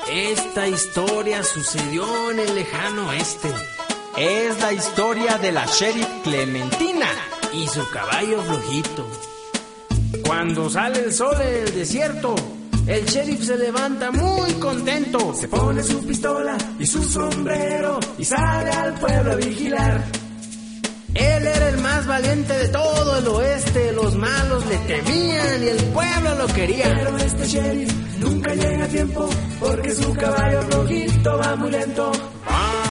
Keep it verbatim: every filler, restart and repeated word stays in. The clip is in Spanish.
Esta historia sucedió en el lejano oeste. Es la historia de la sheriff Clementina y su caballo flojito. Cuando sale el sol en el desierto, el sheriff se levanta muy contento. Se pone su pistola y su sombrero y sale al pueblo a vigilar. Él era el más valiente de todo el oeste. Los malos le temían y el pueblo lo quería. Pero este sheriff nunca llega a tiempo porque su caballo flojito va muy lento.